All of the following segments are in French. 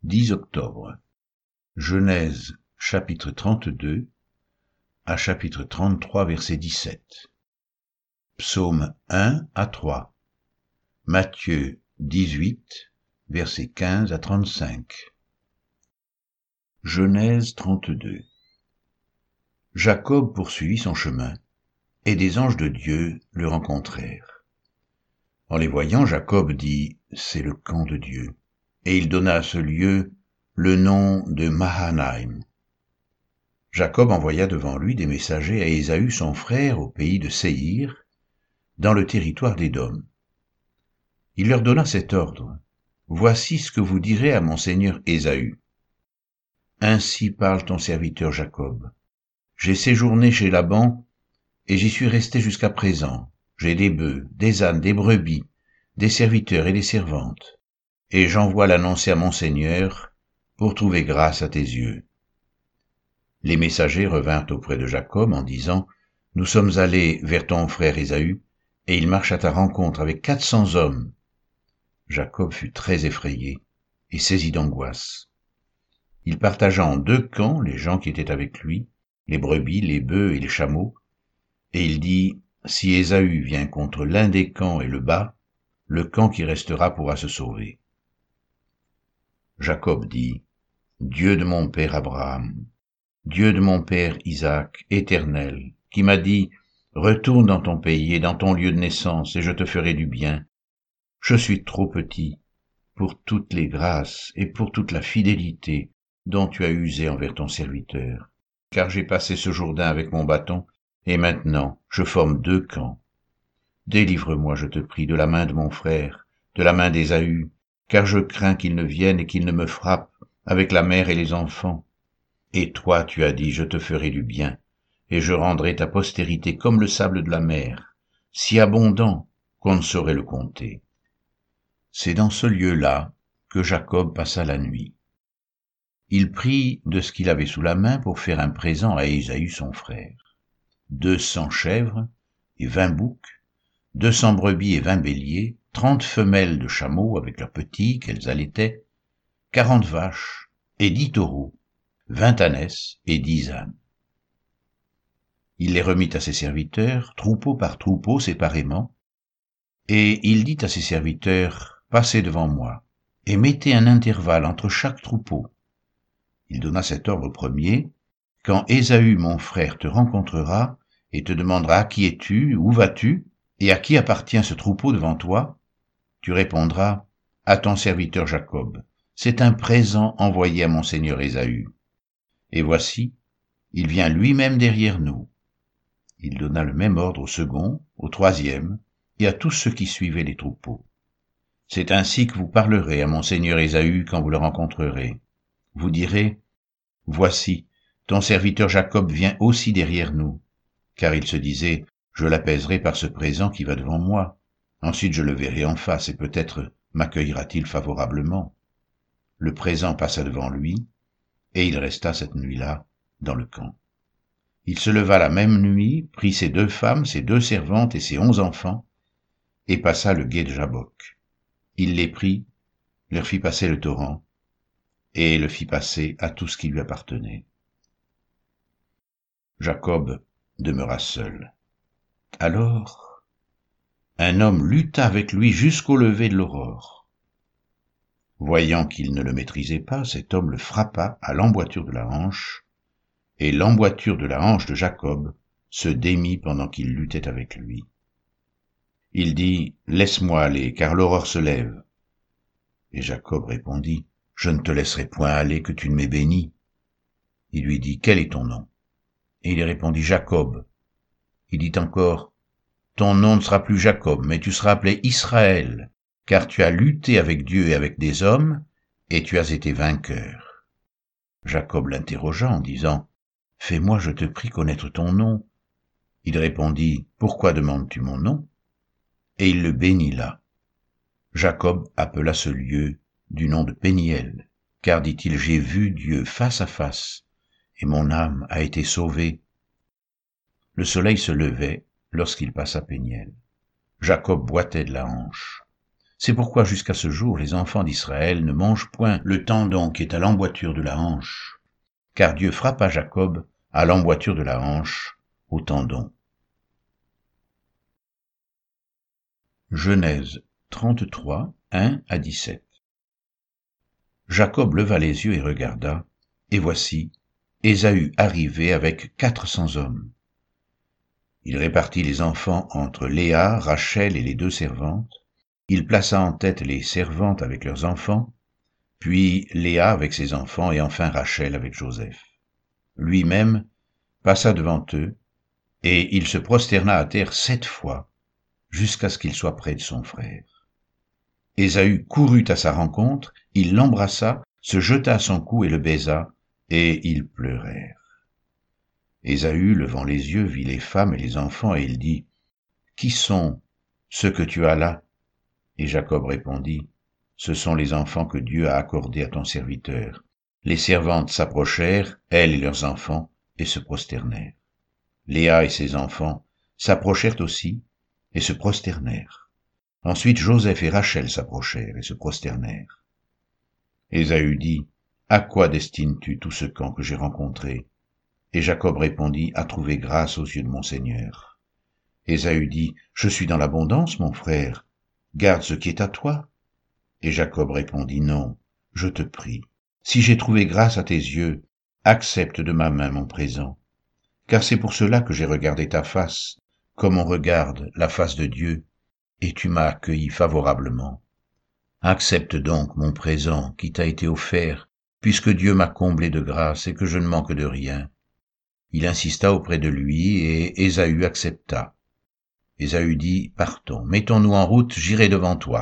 10 octobre. Genèse, chapitre 32 à chapitre 33, verset 17. Psaume 1 à 3. Matthieu 18, versets 15 à 35. Genèse 32. Jacob poursuivit son chemin, et des anges de Dieu le rencontrèrent. En les voyant, Jacob dit, « C'est le camp de Dieu ». Et il donna à ce lieu le nom de Mahanaïm. Jacob envoya devant lui des messagers à Ésaü son frère au pays de Séhir, dans le territoire d'Édom. Il leur donna cet ordre, « Voici ce que vous direz à mon seigneur Ésaü. Ainsi parle ton serviteur Jacob. J'ai séjourné chez Laban, et j'y suis resté jusqu'à présent. J'ai des bœufs, des ânes, des brebis, des serviteurs et des servantes. Et j'envoie l'annoncer à mon Seigneur, pour trouver grâce à tes yeux. » Les messagers revinrent auprès de Jacob en disant, « Nous sommes allés vers ton frère Ésaü, et il marche à ta rencontre avec 400 hommes. » Jacob fut très effrayé et saisi d'angoisse. Il partagea en 2 camps les gens qui étaient avec lui, les brebis, les bœufs et les chameaux, et il dit, « Si Ésaü vient contre l'un des camps et le bat, le camp qui restera pourra se sauver. » Jacob dit, « Dieu de mon père Abraham, Dieu de mon père Isaac, Éternel, qui m'a dit, retourne dans ton pays et dans ton lieu de naissance, et je te ferai du bien. Je suis trop petit pour toutes les grâces et pour toute la fidélité dont tu as usé envers ton serviteur, car j'ai passé ce Jourdain avec mon bâton, et maintenant je forme 2 camps. Délivre-moi, je te prie, de la main de mon frère, de la main d'Ésaü, car je crains qu'il ne vienne et qu'il ne me frappe avec la mère et les enfants. Et toi, tu as dit, je te ferai du bien, et je rendrai ta postérité comme le sable de la mer, si abondant qu'on ne saurait le compter. » C'est dans ce lieu-là que Jacob passa la nuit. Il prit de ce qu'il avait sous la main pour faire un présent à Ésaü son frère. 200 chèvres et 20 boucs, 200 brebis et 20 béliers, 30 femelles de chameaux avec leurs petits qu'elles allaitaient, 40 vaches et 10 taureaux, 20 ânesses et 10 ânes. Il les remit à ses serviteurs, troupeau par troupeau séparément, et il dit à ses serviteurs, « Passez devant moi, et mettez un intervalle entre chaque troupeau. » Il donna cet ordre au premier, « Quand Ésaü mon frère te rencontrera, et te demandera, qui es-tu, où vas-tu, et à qui appartient ce troupeau devant toi, tu répondras, à ton serviteur Jacob, c'est un présent envoyé à mon seigneur Ésaü. Et voici, il vient lui-même derrière nous. » Il donna le même ordre au second, au troisième, et à tous ceux qui suivaient les troupeaux. « C'est ainsi que vous parlerez à mon seigneur Ésaü quand vous le rencontrerez. Vous direz, « Voici, ton serviteur Jacob vient aussi derrière nous. » Car il se disait, « Je l'apaiserai par ce présent qui va devant moi. Ensuite je le verrai en face, et peut-être m'accueillera-t-il favorablement. » Le présent passa devant lui, et il resta cette nuit-là dans le camp. Il se leva la même nuit, prit ses 2 femmes, ses 2 servantes et ses 11 enfants, et passa le gué de Jabbok. Il les prit, leur fit passer le torrent, et le fit passer à tout ce qui lui appartenait. Jacob demeura seul. Alors, un homme lutta avec lui jusqu'au lever de l'aurore. Voyant qu'il ne le maîtrisait pas, cet homme le frappa à l'emboîture de la hanche, et l'emboîture de la hanche de Jacob se démit pendant qu'il luttait avec lui. Il dit, « Laisse-moi aller, car l'aurore se lève. » Et Jacob répondit, « Je ne te laisserai point aller que tu ne m'aies béni. » Il lui dit, « Quel est ton nom ?» Et il répondit, « Jacob. » Il dit encore, « Ton nom ne sera plus Jacob, mais tu seras appelé Israël, car tu as lutté avec Dieu et avec des hommes, et tu as été vainqueur. » Jacob l'interrogea en disant, « Fais-moi, je te prie, connaître ton nom. » Il répondit, « Pourquoi demandes-tu mon nom ?» Et il le bénit là. Jacob appela ce lieu du nom de Péniel, car, dit-il, j'ai vu Dieu face à face, et mon âme a été sauvée. Le soleil se levait lorsqu'il passa Péniel. Jacob boitait de la hanche. C'est pourquoi jusqu'à ce jour les enfants d'Israël ne mangent point le tendon qui est à l'emboîture de la hanche, car Dieu frappa Jacob à l'emboîture de la hanche, au tendon. Genèse 33, 1 à 17. Jacob leva les yeux et regarda, et voici, Ésaü arrivait avec 400 hommes. Il répartit les enfants entre Léa, Rachel et les 2 servantes. Il plaça en tête les servantes avec leurs enfants, puis Léa avec ses enfants et enfin Rachel avec Joseph. Lui-même passa devant eux, et il se prosterna à terre 7 fois, jusqu'à ce qu'il soit près de son frère. Ésaü courut à sa rencontre, il l'embrassa, se jeta à son cou et le baisa, et ils pleurèrent. Ésaü, levant les yeux, vit les femmes et les enfants, et il dit, « Qui sont ceux que tu as là ?» Et Jacob répondit, « Ce sont les enfants que Dieu a accordés à ton serviteur. » Les servantes s'approchèrent, elles et leurs enfants, et se prosternèrent. Léa et ses enfants s'approchèrent aussi, et se prosternèrent. Ensuite Joseph et Rachel s'approchèrent et se prosternèrent. Ésaü dit, « À quoi destines-tu tout ce camp que j'ai rencontré ?» Et Jacob répondit, « À trouver grâce aux yeux de mon Seigneur. » Ésaü dit, « Je suis dans l'abondance, mon frère, garde ce qui est à toi. » Et Jacob répondit, « Non, je te prie, si j'ai trouvé grâce à tes yeux, accepte de ma main mon présent. Car c'est pour cela que j'ai regardé ta face, comme on regarde la face de Dieu, et tu m'as accueilli favorablement. Accepte donc mon présent qui t'a été offert, puisque Dieu m'a comblé de grâce et que je ne manque de rien. » Il insista auprès de lui, et Ésaü accepta. Ésaü dit, « Partons, mettons-nous en route, j'irai devant toi. »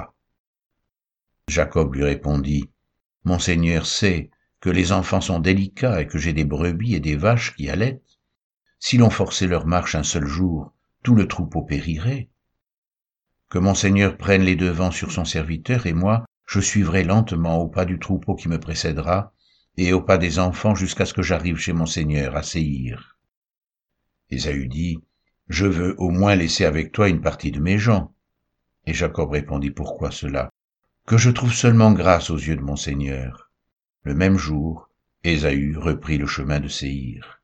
Jacob lui répondit, « Mon Seigneur sait que les enfants sont délicats et que j'ai des brebis et des vaches qui allaitent. Si l'on forçait leur marche un seul jour, tout le troupeau périrait. Que mon Seigneur prenne les devants sur son serviteur, et moi, je suivrai lentement au pas du troupeau qui me précédera, et au pas des enfants jusqu'à ce que j'arrive chez mon Seigneur à Séhir. » Ésaü dit, « Je veux au moins laisser avec toi une partie de mes gens. » Et Jacob répondit, « Pourquoi cela? Que je trouve seulement grâce aux yeux de mon Seigneur. » Le même jour, Ésaü reprit le chemin de Séhir.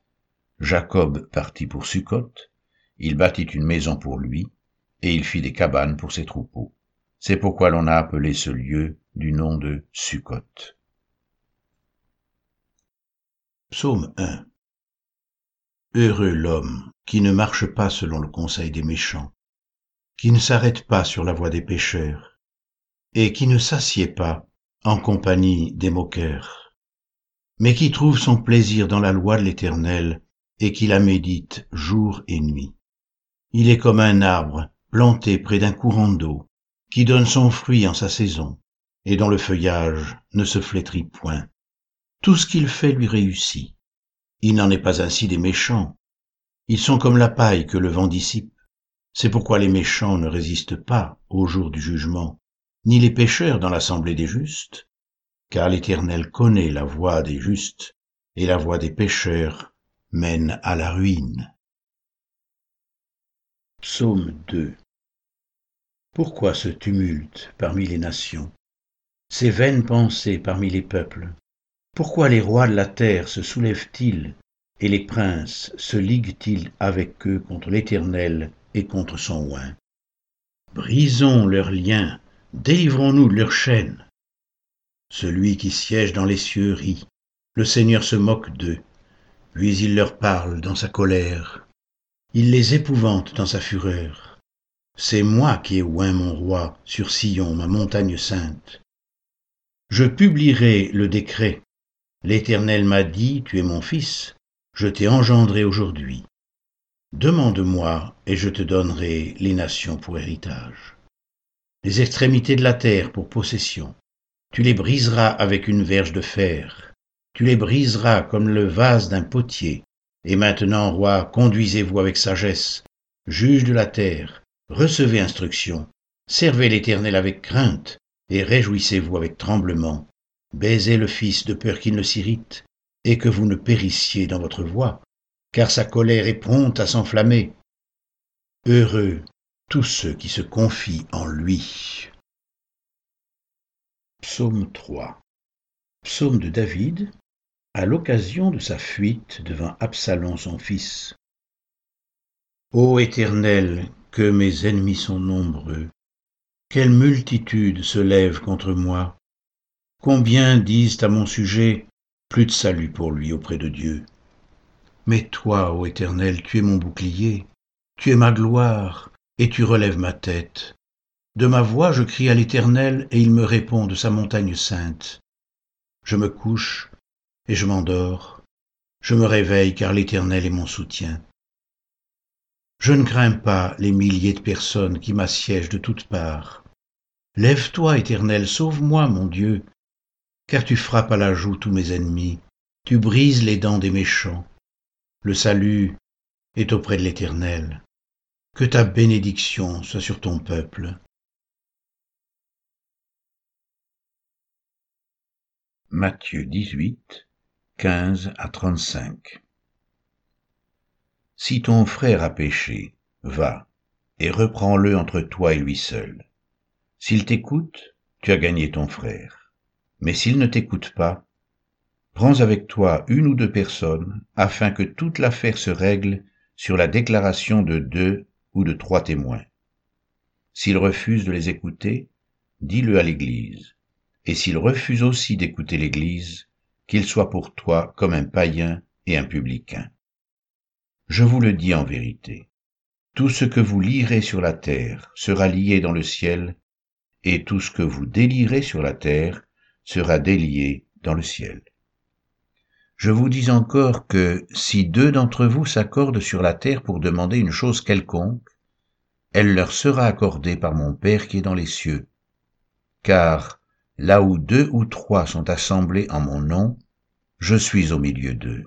Jacob partit pour Sukkot, il bâtit une maison pour lui, et il fit des cabanes pour ses troupeaux. C'est pourquoi l'on a appelé ce lieu du nom de Sukkot. Psaume 1. Heureux l'homme qui ne marche pas selon le conseil des méchants, qui ne s'arrête pas sur la voie des pécheurs, et qui ne s'assied pas en compagnie des moqueurs, mais qui trouve son plaisir dans la loi de l'Éternel et qui la médite jour et nuit. Il est comme un arbre planté près d'un courant d'eau, qui donne son fruit en sa saison, et dont le feuillage ne se flétrit point. Tout ce qu'il fait lui réussit. Il n'en est pas ainsi des méchants. Ils sont comme la paille que le vent dissipe. C'est pourquoi les méchants ne résistent pas au jour du jugement, ni les pécheurs dans l'assemblée des justes, car l'Éternel connaît la voie des justes, et la voie des pécheurs mène à la ruine. Psaume 2. Pourquoi ce tumulte parmi les nations, ces vaines pensées parmi les peuples? Pourquoi les rois de la terre se soulèvent-ils, et les princes se liguent-ils avec eux contre l'Éternel et contre son oint? Brisons leurs liens, délivrons-nous de leurs chaînes. Celui qui siège dans les cieux rit, le Seigneur se moque d'eux, puis il leur parle dans sa colère. Il les épouvante dans sa fureur. C'est moi qui ai oint mon roi sur Sion, ma montagne sainte. Je publierai le décret. L'Éternel m'a dit, tu es mon fils, je t'ai engendré aujourd'hui. Demande-moi, et je te donnerai les nations pour héritage, les extrémités de la terre pour possession. Tu les briseras avec une verge de fer, tu les briseras comme le vase d'un potier. Et maintenant, roi, conduisez-vous avec sagesse, juge de la terre, recevez instruction, servez l'Éternel avec crainte, et réjouissez-vous avec tremblement. Baisez le Fils de peur qu'il ne s'irrite, et que vous ne périssiez dans votre voie, car sa colère est prompte à s'enflammer. Heureux tous ceux qui se confient en lui. Psaume 3. Psaume de David, à l'occasion de sa fuite devant Absalom son fils. Ô Éternel, que mes ennemis sont nombreux, quelle multitude se lève contre moi. Combien disent à mon sujet, plus de salut pour lui auprès de Dieu. Mais toi, ô Éternel, tu es mon bouclier, tu es ma gloire, et tu relèves ma tête. De ma voix je crie à l'Éternel, et il me répond de sa montagne sainte. Je me couche, et je m'endors. Je me réveille, car l'Éternel est mon soutien. Je ne crains pas les milliers de personnes qui m'assiègent de toutes parts. Lève-toi, Éternel, sauve-moi, mon Dieu, car tu frappes à la joue tous mes ennemis, tu brises les dents des méchants. Le salut est auprès de l'Éternel. Que ta bénédiction soit sur ton peuple. Matthieu 18, 15 à 35. Si ton frère a péché, va, et reprends-le entre toi et lui seul. S'il t'écoute, tu as gagné ton frère. Mais s'il ne t'écoute pas, prends avec toi 1 ou 2 personnes, afin que toute l'affaire se règle sur la déclaration de 2 ou de 3 témoins. S'il refuse de les écouter, dis-le à l'Église. Et s'il refuse aussi d'écouter l'Église, qu'il soit pour toi comme un païen et un publicain. Je vous le dis en vérité, tout ce que vous lierez sur la terre sera lié dans le ciel, et tout ce que vous délierez sur la terre sera délié dans le ciel. Je vous dis encore que si 2 d'entre vous s'accordent sur la terre pour demander une chose quelconque, elle leur sera accordée par mon Père qui est dans les cieux. Car là où 2 ou 3 sont assemblés en mon nom, je suis au milieu d'eux.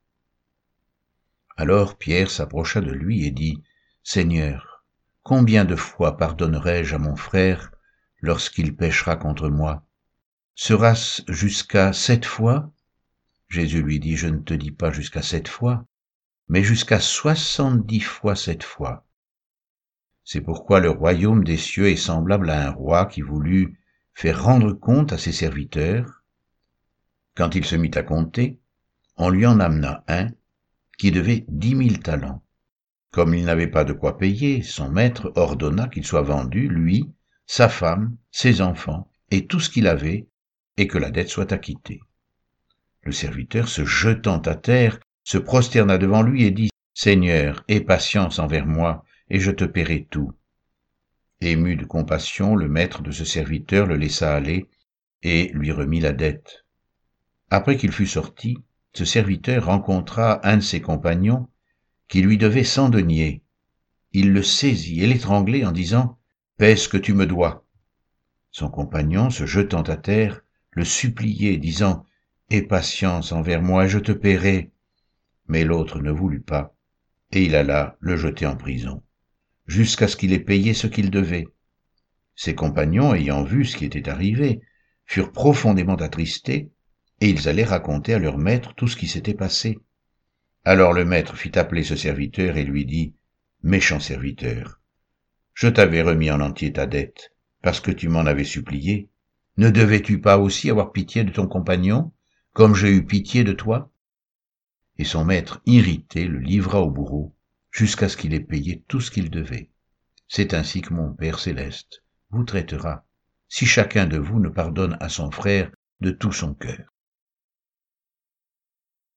Alors Pierre s'approcha de lui et dit, « Seigneur, combien de fois pardonnerai-je à mon frère lorsqu'il péchera contre moi? Sera-ce jusqu'à 7 fois ?» Jésus lui dit, « Je ne te dis pas jusqu'à 7 fois, mais jusqu'à 70 fois 7 fois. » C'est pourquoi le royaume des cieux est semblable à un roi qui voulut faire rendre compte à ses serviteurs. Quand il se mit à compter, on lui en amena un qui devait 10 000 talents. Comme il n'avait pas de quoi payer, son maître ordonna qu'il soit vendu, lui, sa femme, ses enfants, et tout ce qu'il avait, et que la dette soit acquittée. Le serviteur, se jetant à terre, se prosterna devant lui et dit, « Seigneur, aie patience envers moi, et je te paierai tout. » Ému de compassion, le maître de ce serviteur le laissa aller et lui remit la dette. Après qu'il fut sorti, ce serviteur rencontra un de ses compagnons qui lui devait 100 deniers. Il le saisit et l'étranglait en disant, « Paie ce que tu me dois. » Son compagnon, se jetant à terre, le suppliait, disant, « Aie patience envers moi et je te paierai. » Mais l'autre ne voulut pas, et il alla le jeter en prison, jusqu'à ce qu'il ait payé ce qu'il devait. Ses compagnons, ayant vu ce qui était arrivé, furent profondément attristés, et ils allaient raconter à leur maître tout ce qui s'était passé. Alors le maître fit appeler ce serviteur et lui dit, « Méchant serviteur, je t'avais remis en entier ta dette, parce que tu m'en avais supplié. Ne devais-tu pas aussi avoir pitié de ton compagnon, comme j'ai eu pitié de toi ?» Et son maître, irrité, le livra au bourreau, jusqu'à ce qu'il ait payé tout ce qu'il devait. C'est ainsi que mon Père céleste vous traitera, si chacun de vous ne pardonne à son frère de tout son cœur.